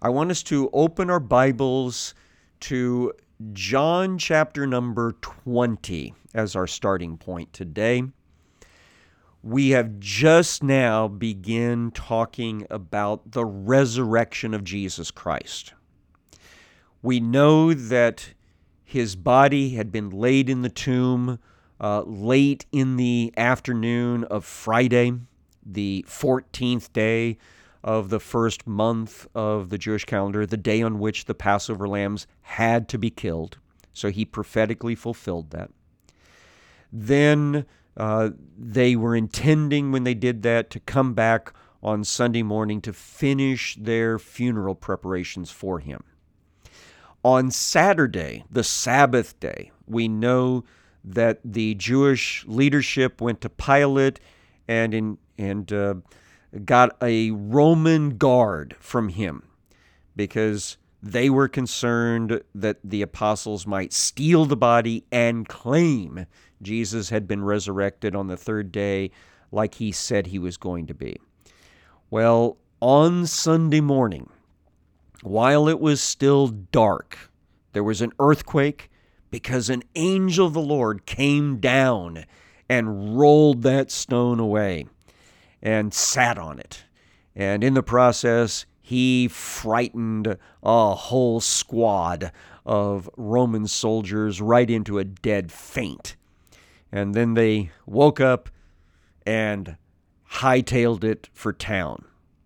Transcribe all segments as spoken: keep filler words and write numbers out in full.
I want us to open our Bibles to John chapter number twenty as our starting point today. We have just now begun talking about the resurrection of Jesus Christ. We know that his body had been laid in the tomb uh, late in the afternoon of Friday, the fourteenth day of the first month of the Jewish calendar, the day on which the Passover lambs had to be killed. So he prophetically fulfilled that. Then uh, they were intending, when they did that, to come back on Sunday morning to finish their funeral preparations for him. On Saturday, the Sabbath day, we know that the Jewish leadership went to Pilate and in, and uh, got a Roman guard from him because they were concerned that the apostles might steal the body and claim Jesus had been resurrected on the third day like he said he was going to be. Well, on Sunday morning, while it was still dark, there was an earthquake because an angel of the Lord came down and rolled that stone away and sat on it. And in the process, he frightened a whole squad of Roman soldiers right into a dead faint. And then they woke up and hightailed it for town.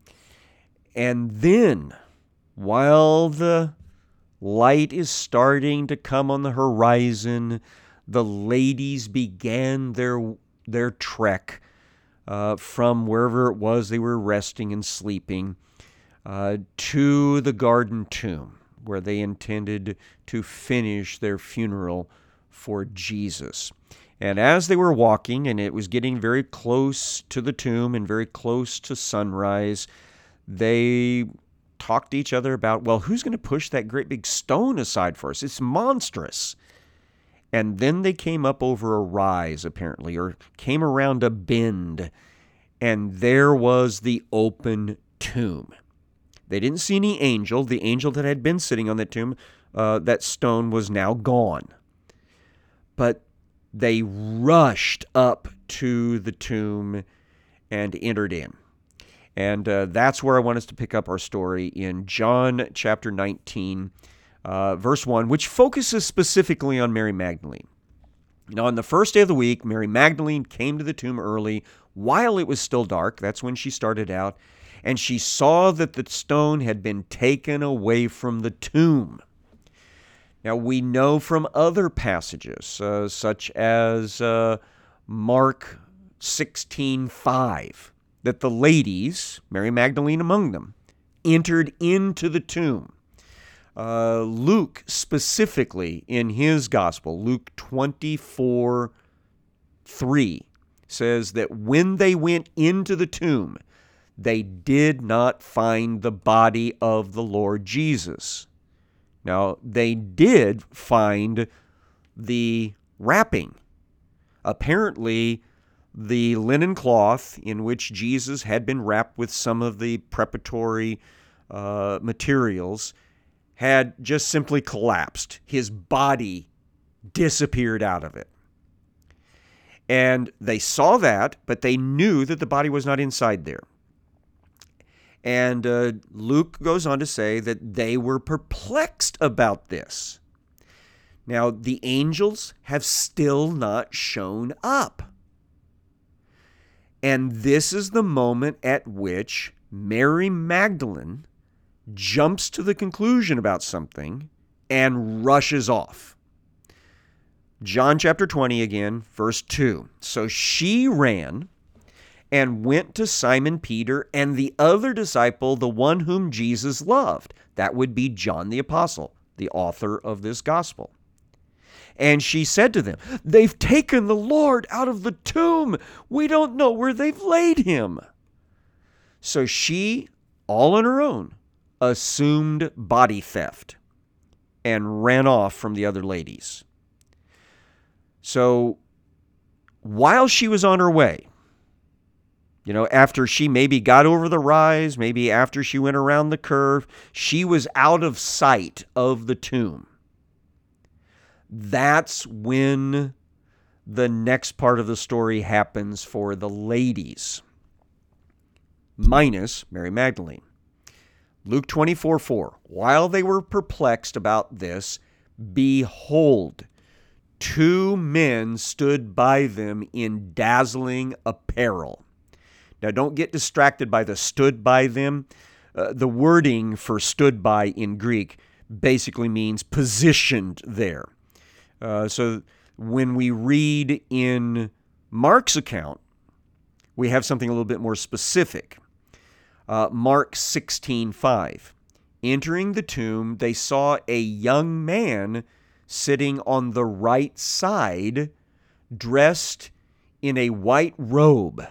And then, while the light is starting to come on the horizon, the ladies began their their trek uh, from wherever it was they were resting and sleeping uh, to the garden tomb, where they intended to finish their funeral for Jesus. And as they were walking, and it was getting very close to the tomb and very close to sunrise, they talked to each other about, well, who's going to push that great big stone aside for us? It's monstrous. And then they came up over a rise, apparently, or came around a bend, and there was the open tomb. They didn't see any angel. The angel that had been sitting on that tomb, uh, that stone was now gone. But they rushed up to the tomb and entered in. And uh, that's where I want us to pick up our story in John chapter nineteen, uh, verse one, which focuses specifically on Mary Magdalene. Now, on the first day of the week, Mary Magdalene came to the tomb early while it was still dark. That's when she started out. And she saw that the stone had been taken away from the tomb. Now, we know from other passages, uh, such as uh, Mark sixteen five, that the ladies, Mary Magdalene among them, entered into the tomb. Uh, Luke specifically in his gospel, Luke twenty-four three, says that when they went into the tomb, they did not find the body of the Lord Jesus. Now, they did find the wrapping. Apparently, the linen cloth in which Jesus had been wrapped with some of the preparatory uh, materials had just simply collapsed. His body disappeared out of it. And they saw that, but they knew that the body was not inside there. And uh, Luke goes on to say that they were perplexed about this. Now, the angels have still not shown up. And this is the moment at which Mary Magdalene jumps to the conclusion about something and rushes off. John chapter twenty again, verse two. So she ran and went to Simon Peter and the other disciple, the one whom Jesus loved. That would be John the Apostle, the author of this gospel. And she said to them, "They've taken the Lord out of the tomb. We don't know where they've laid him." So she, all on her own, assumed body theft and ran off from the other ladies. So while she was on her way, You know, after she maybe got over the rise, maybe after she went around the curve, she was out of sight of the tomb. That's when the next part of the story happens for the ladies, minus Mary Magdalene. Luke twenty-four four, while they were perplexed about this, behold, two men stood by them in dazzling apparel. Now, don't get distracted by the stood by them. Uh, the wording for stood by in Greek basically means positioned there. Uh, so when we read in Mark's account, we have something a little bit more specific. Uh, Mark sixteen five. Entering the tomb, they saw a young man sitting on the right side, dressed in a white robe.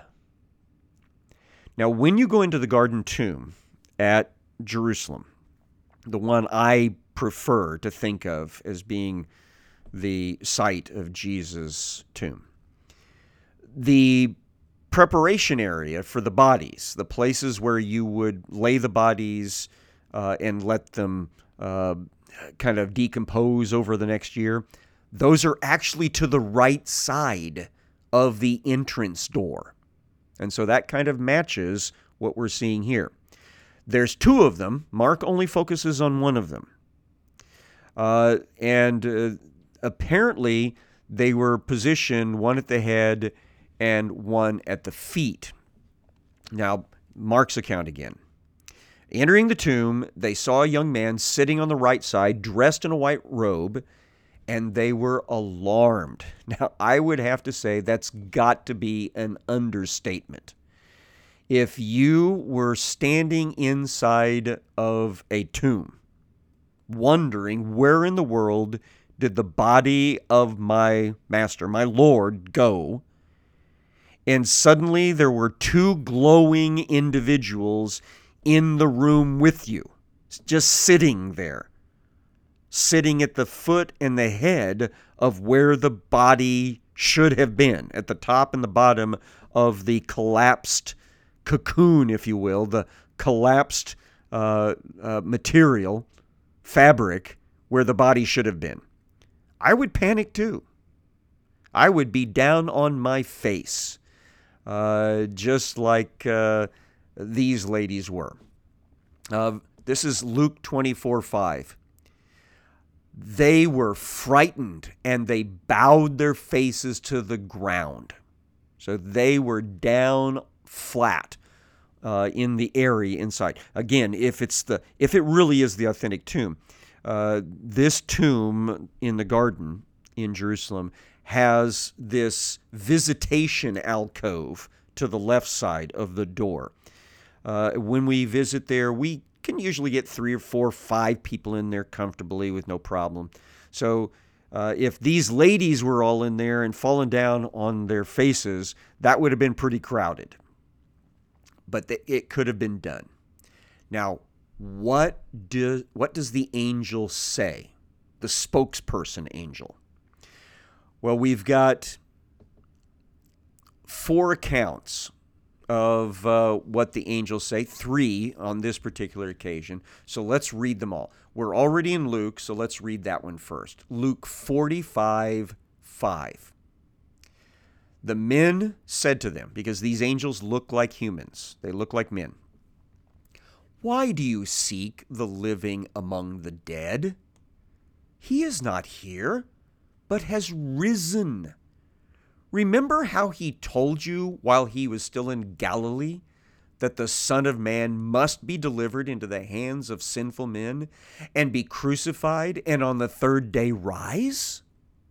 Now, when you go into the Garden Tomb at Jerusalem, the one I prefer to think of as being the site of Jesus' tomb, the preparation area for the bodies, the places where you would lay the bodies uh, and let them uh, kind of decompose over the next year, those are actually to the right side of the entrance door. And so that kind of matches what we're seeing here. There's two of them. Mark only focuses on one of them. Uh, and uh, apparently they were positioned one at the head and one at the feet. Now, Mark's account again. Entering the tomb, they saw a young man sitting on the right side, dressed in a white robe, and they were alarmed. Now, I would have to say that's got to be an understatement. If you were standing inside of a tomb, wondering where in the world did the body of my master, my Lord, go, and suddenly there were two glowing individuals in the room with you, just sitting there, sitting at the foot and the head of where the body should have been, at the top and the bottom of the collapsed cocoon, if you will, the collapsed uh, uh, material, fabric, where the body should have been. I would panic too. I would be down on my face, uh, just like uh, these ladies were. Uh, this is Luke twenty-four five. They were frightened and they bowed their faces to the ground. So they were down flat uh, in the area inside. Again, if it's the if it really is the authentic tomb, uh, this tomb in the garden in Jerusalem has this visitation alcove to the left side of the door. Uh, when we visit there, we can usually get three or four, five people in there comfortably with no problem. So uh, if these ladies were all in there and fallen down on their faces, that would have been pretty crowded. But the, it could have been done. Now, what do what does the angel say? The spokesperson angel. Well, we've got four accounts of uh, what the angels say, three on this particular occasion. So let's read them all. We're already in Luke, so let's read that one first. Luke forty-five five. The men said to them, because these angels look like humans, they look like men, "Why do you seek the living among the dead? He is not here, but has risen. Remember how he told you while he was still in Galilee that the Son of Man must be delivered into the hands of sinful men and be crucified and on the third day rise?"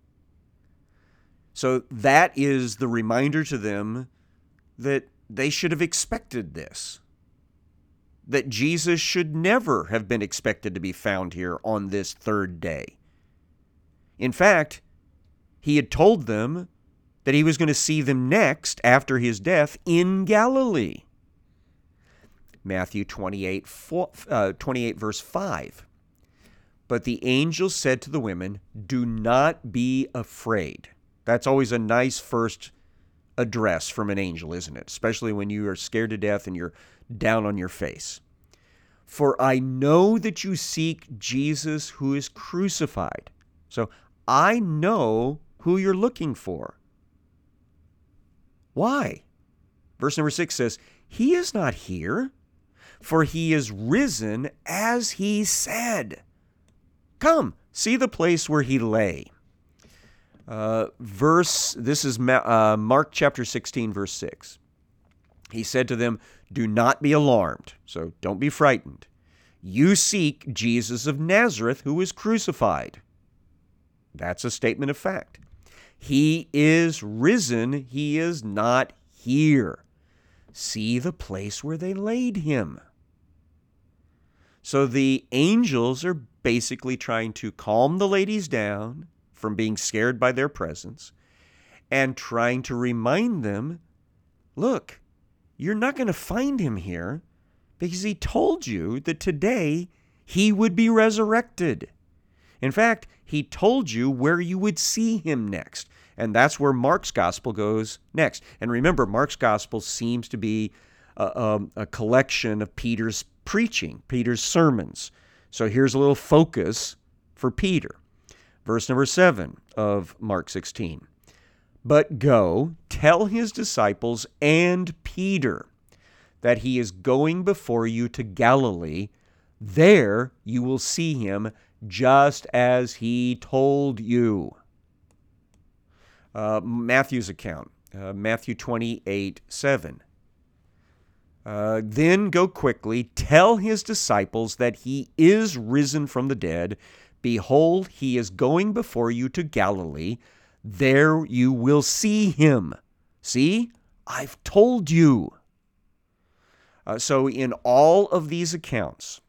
So that is the reminder to them that they should have expected this, that Jesus should never have been expected to be found here on this third day. In fact, he had told them that he was going to see them next after his death in Galilee. Matthew twenty-eight, four, uh, twenty-eight verse five. But the angel said to the women, "Do not be afraid." That's always a nice first address from an angel, isn't it? Especially when you are scared to death and you're down on your face. For I know that you seek Jesus who is crucified. So I know who you're looking for. Why? Verse number six says, he is not here, for he is risen as he said. Come, see the place where he lay. Uh, verse, this is uh, Mark chapter sixteen, verse six. He said to them, do not be alarmed, so don't be frightened. You seek Jesus of Nazareth who is crucified. That's a statement of fact. He is risen, he is not here. See the place where they laid him. So the angels are basically trying to calm the ladies down from being scared by their presence and trying to remind them, look, you're not going to find him here because he told you that today he would be resurrected. In fact, he told you where you would see him next. And that's where Mark's gospel goes next. And remember, Mark's gospel seems to be a, a, a collection of Peter's preaching, Peter's sermons. So here's a little focus for Peter. Verse number seven of Mark sixteen. But go, tell his disciples and Peter that he is going before you to Galilee. There you will see him just as he told you. Uh, Matthew's account, uh, Matthew twenty-eight, seven. Uh, then go quickly, tell his disciples that he is risen from the dead. Behold, he is going before you to Galilee. There you will see him. See, I've told you. Uh, so in all of these accounts,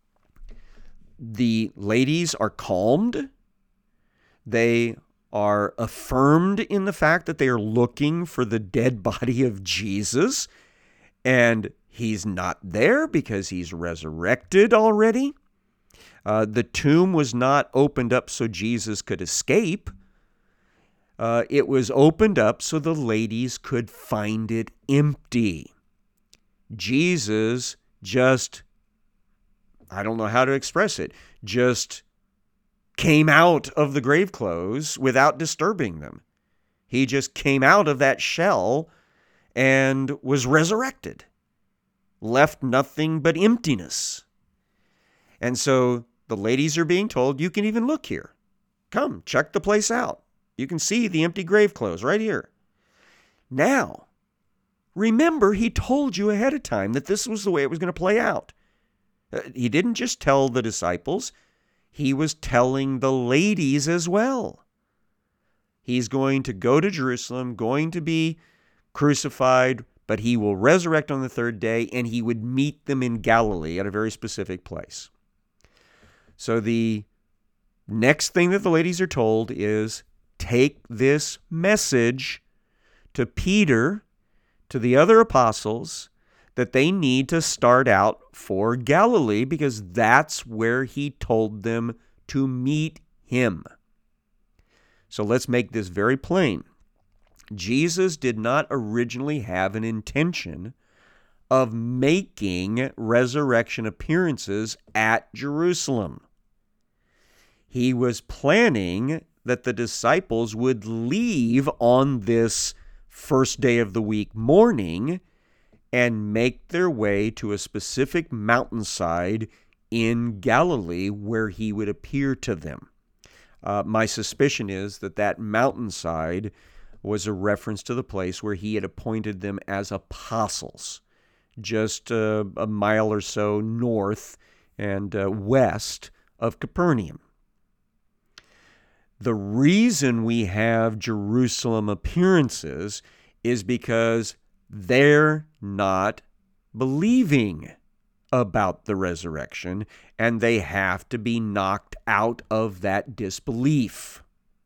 the ladies are calmed. They are affirmed in the fact that they are looking for the dead body of Jesus, and he's not there because he's resurrected already. Uh, the tomb was not opened up so Jesus could escape. Uh, it was opened up so the ladies could find it empty. Jesus just, I don't know how to express it, just came out of the grave clothes without disturbing them. He just came out of that shell and was resurrected, left nothing but emptiness. And so the ladies are being told, you can even look here. Come, check the place out. You can see the empty grave clothes right here. Now, remember, he told you ahead of time that this was the way it was going to play out. Uh, he didn't just tell the disciples. He was telling the ladies as well. He's going to go to Jerusalem, going to be crucified, but he will resurrect on the third day, and he would meet them in Galilee at a very specific place. So the next thing that the ladies are told is, take this message to Peter, to the other apostles, that they need to start out for Galilee because that's where he told them to meet him. So let's make this very plain. Jesus did not originally have an intention of making resurrection appearances at Jerusalem. He was planning that the disciples would leave on this first day of the week morning and make their way to a specific mountainside in Galilee where he would appear to them. Uh, my suspicion is that that mountainside was a reference to the place where he had appointed them as apostles, just uh, a mile or so north and uh, west of Capernaum. The reason we have Jerusalem appearances is because they're not believing about the resurrection, and they have to be knocked out of that disbelief.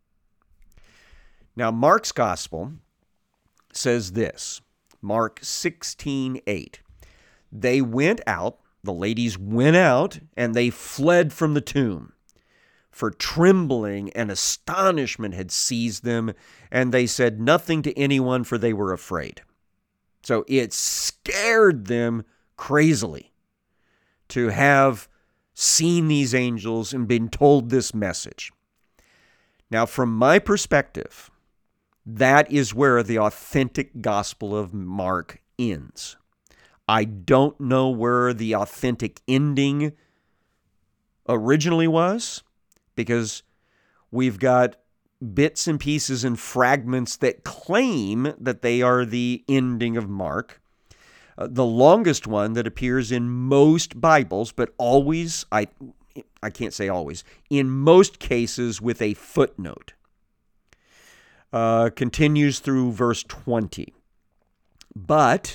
Now, Mark's gospel says this, Mark sixteen eight. They went out, the ladies went out, and they fled from the tomb. for trembling and astonishment had seized them, and they said nothing to anyone, for they were afraid. So it scared them crazily to have seen these angels and been told this message. Now, from my perspective, that is where the authentic Gospel of Mark ends. I don't know where the authentic ending originally was, because we've got bits and pieces and fragments that claim that they are the ending of Mark. Uh, the longest one that appears in most Bibles, but always, I, I can't say always, in most cases with a footnote, uh, continues through verse twenty. But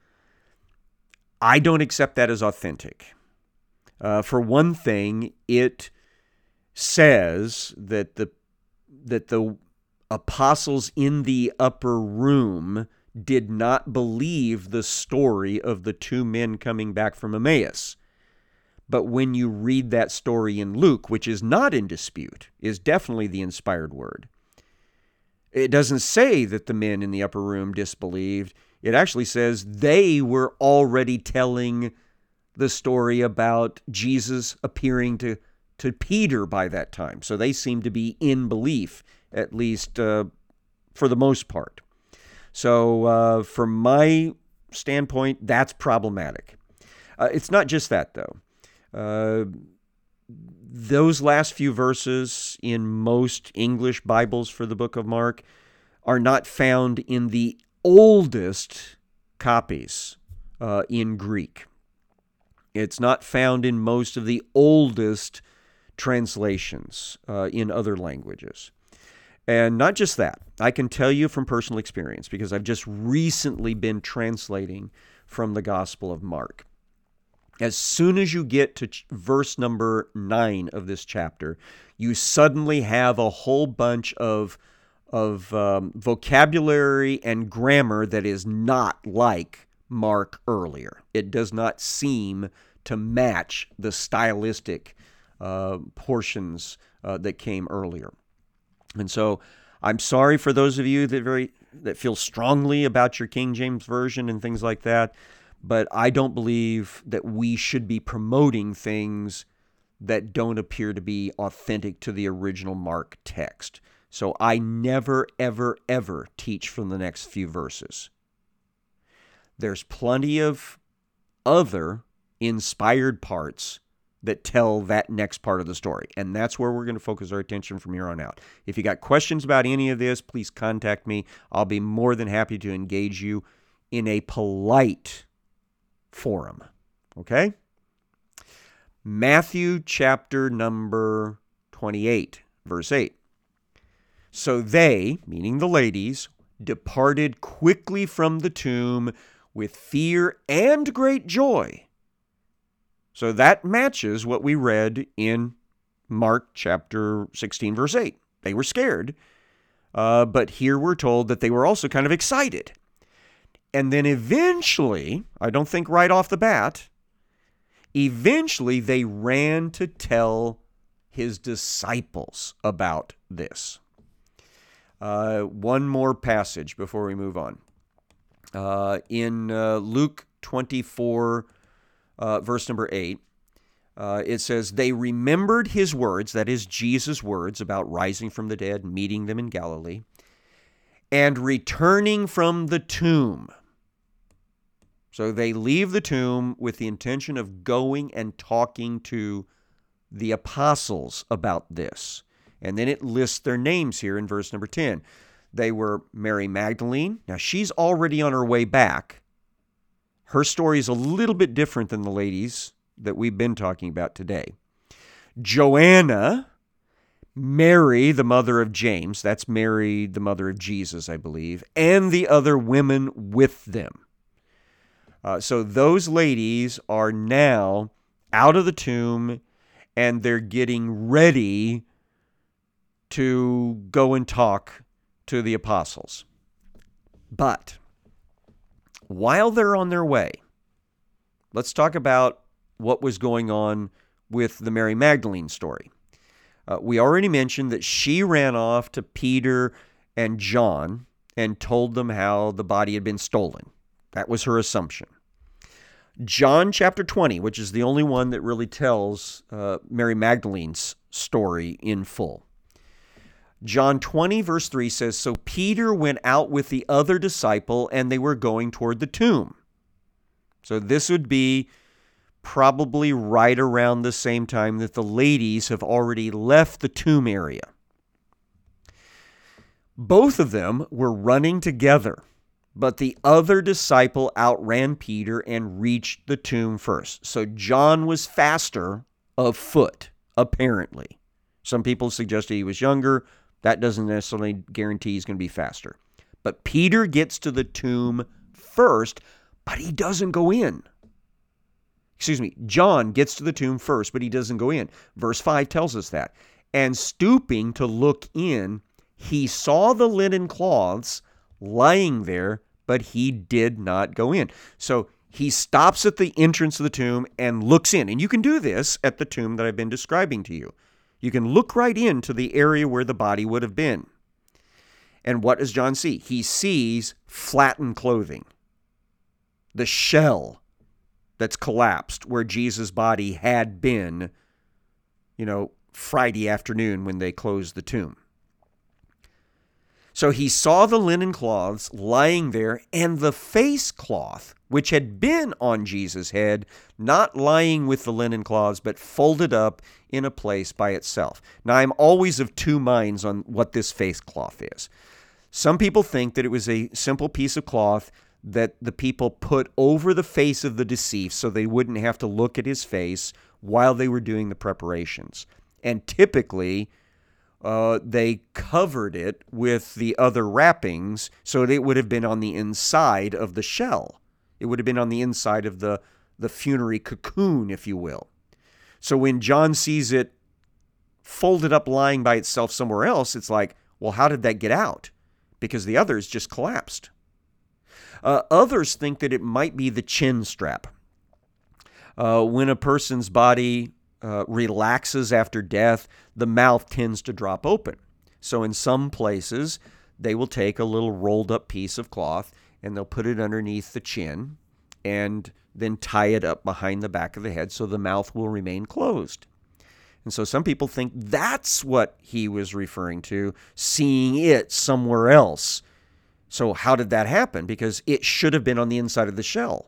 I don't accept that as authentic. Uh, for one thing, it says that the that the apostles in the upper room did not believe the story of the two men coming back from Emmaus. But when you read that story in Luke, which is not in dispute, is definitely the inspired word, it doesn't say that the men in the upper room disbelieved. It actually says they were already telling the story about Jesus appearing to, to Peter by that time. So they seem to be in belief, at least uh, for the most part. So uh, from my standpoint, that's problematic. Uh, it's not just that, though. Uh, those last few verses in most English Bibles for the book of Mark are not found in the oldest copies uh, in Greek. It's not found in most of the oldest translations uh, in other languages. And not just that, I can tell you from personal experience, because I've just recently been translating from the Gospel of Mark. As soon as you get to ch- verse number nine of this chapter, you suddenly have a whole bunch of, of um, vocabulary and grammar that is not like Mark earlier. It does not seem to match the stylistic uh, portions uh, that came earlier. And so I'm sorry for those of you that very that feel strongly about your King James Version and things like that, but I don't believe that we should be promoting things that don't appear to be authentic to the original Mark text. So I never, ever, ever teach from the next few verses. There's plenty of other inspired parts that tell that next part of the story. And that's where we're going to focus our attention from here on out. If you got questions about any of this, please contact me. I'll be more than happy to engage you in a polite forum. Okay? Matthew chapter number twenty-eight, verse eight. So they, meaning the ladies, departed quickly from the tomb with fear and great joy. So that matches what we read in Mark chapter sixteen, verse eight. They were scared, uh, but here we're told that they were also kind of excited. And then eventually, I don't think right off the bat, eventually they ran to tell his disciples about this. Uh, one more passage before we move on. Uh, in uh, Luke twenty-four, uh, verse number eight, uh, it says, they remembered his words, that is Jesus' words about rising from the dead, meeting them in Galilee, and returning from the tomb. So they leave the tomb with the intention of going and talking to the apostles about this. And then it lists their names here in verse number ten. They were Mary Magdalene. Now, she's already on her way back. Her story is a little bit different than the ladies that we've been talking about today. Joanna, Mary, the mother of James, that's Mary, the mother of Jesus, I believe, and the other women with them. Uh, so those ladies are now out of the tomb, and they're getting ready to go and talk to the apostles. But while they're on their way, let's talk about what was going on with the Mary Magdalene story. Uh, we already mentioned that she ran off to Peter and John and told them how the body had been stolen. That was her assumption. John chapter twenty, which is the only one that really tells uh, Mary Magdalene's story in full. John twenty, verse three says, "So Peter went out with the other disciple, and they were going toward the tomb." So this would be probably right around the same time that the ladies have already left the tomb area. Both of them were running together, but the other disciple outran Peter and reached the tomb first. So John was faster of foot, apparently. Some people suggested he was younger. That doesn't necessarily guarantee he's going to be faster. But Peter gets to the tomb first, but he doesn't go in. Excuse me, John gets to the tomb first, but he doesn't go in. Verse five tells us that. "And stooping to look in, he saw the linen cloths lying there, but he did not go in." So he stops at the entrance of the tomb and looks in. And you can do this at the tomb that I've been describing to you. You can look right into the area where the body would have been. And what does John see? He sees flattened clothing. The shell that's collapsed where Jesus' body had been, you know, Friday afternoon when they closed the tomb. So he saw the linen cloths lying there, and the face cloth, which had been on Jesus' head, not lying with the linen cloths, but folded up in a place by itself. Now, I'm always of two minds on what this face cloth is. Some people think that it was a simple piece of cloth that the people put over the face of the deceased so they wouldn't have to look at his face while they were doing the preparations. And typically, uh, they covered it with the other wrappings so that it would have been on the inside of the shell. It would have been on the inside of the, the funerary cocoon, if you will. So when John sees it folded up lying by itself somewhere else, it's like, well, how did that get out? Because the others just collapsed. Uh, others think that it might be the chin strap. Uh, when a person's body uh, relaxes after death, the mouth tends to drop open. So in some places, they will take a little rolled up piece of cloth and they'll put it underneath the chin and then tie it up behind the back of the head so the mouth will remain closed. And so some people think that's what he was referring to, seeing it somewhere else. So how did that happen? Because it should have been on the inside of the shell.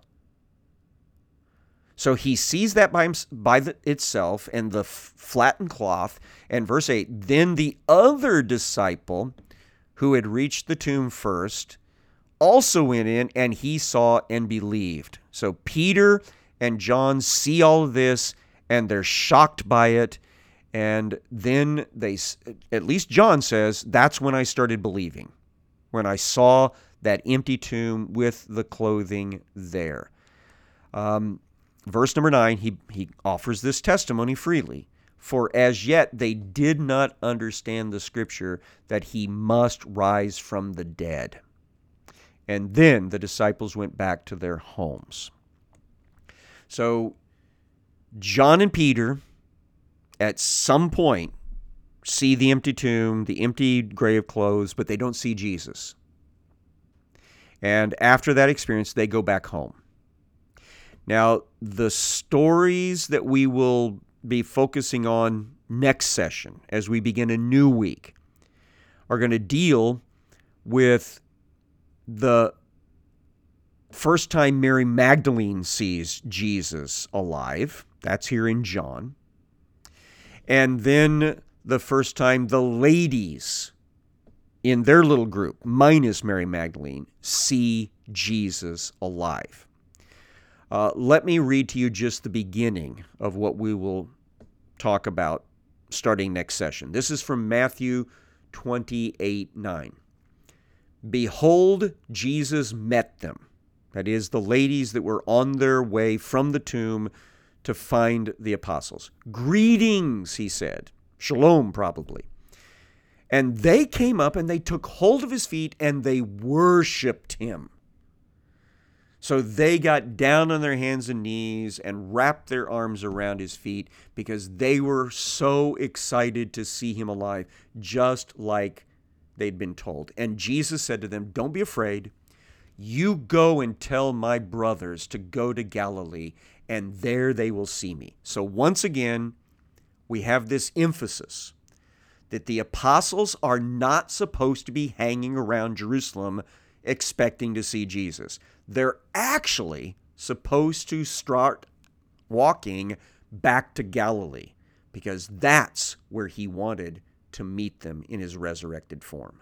So he sees that by, by the, itself and the f- flattened cloth. And verse eight, "Then the other disciple who had reached the tomb first also went in, and he saw and believed." So Peter and John see all of this, and they're shocked by it. And then they, at least John says, "That's when I started believing. When I saw that empty tomb with the clothing there." Um, verse number nine, he, he offers this testimony freely. "For as yet they did not understand the scripture that he must rise from the dead." And then the disciples went back to their homes. So John and Peter, at some point, see the empty tomb, the empty grave clothes, but they don't see Jesus. And after that experience, they go back home. Now, the stories that we will be focusing on next session as we begin a new week are going to deal with the first time Mary Magdalene sees Jesus alive. That's here in John. And then the first time the ladies in their little group, minus Mary Magdalene, see Jesus alive. Uh, let me read to you just the beginning of what we will talk about starting next session. This is from Matthew twenty-eight nine. "Behold, Jesus met them," that is, the ladies that were on their way from the tomb to find the apostles. "Greetings," he said. Shalom, probably. "And they came up and they took hold of his feet and they worshiped him." So they got down on their hands and knees and wrapped their arms around his feet because they were so excited to see him alive, just like they'd been told. And Jesus said to them, "Don't be afraid. You go and tell my brothers to go to Galilee, and there they will see me." So once again, we have this emphasis that the apostles are not supposed to be hanging around Jerusalem expecting to see Jesus. They're actually supposed to start walking back to Galilee because that's where he wanted to meet them in his resurrected form.